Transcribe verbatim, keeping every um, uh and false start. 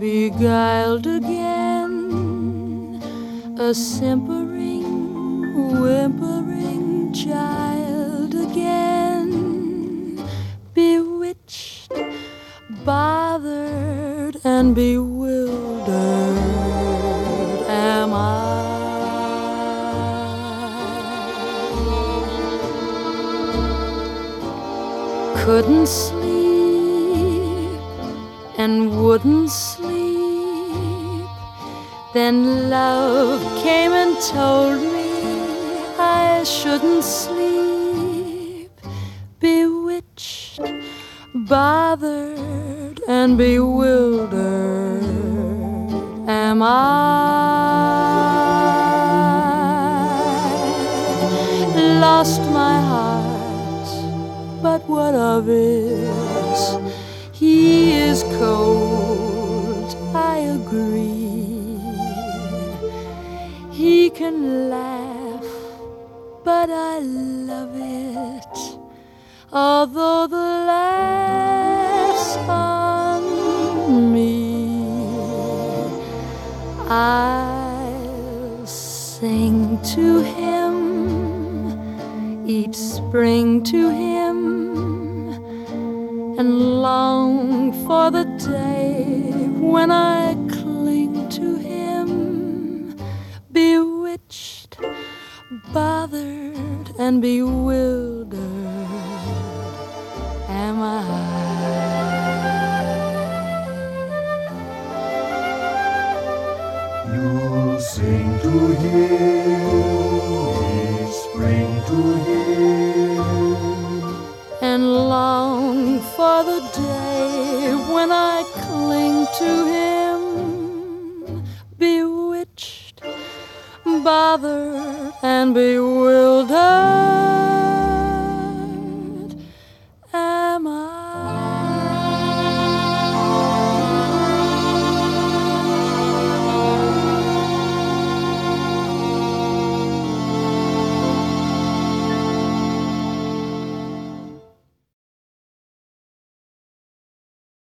beguiled again, a simpering, whimpering child again, bewitched, bothered, and bewildered am I. Couldn't sleep and wouldn't sleep. Then love came and told me I shouldn't sleep. Bewitched, bothered, and bewildered am I. Lost my heart, but what of it? He is cold, I agree. He can laugh, but I love it, although the laugh's on me. I'll sing to him, each spring to him, and long for the day when I cling to him. Bewitched, bothered, and bewildered am I. You'll sing to him, each spring to him, and long for the day when I cling to him. Bewitched, bothered, and bewildered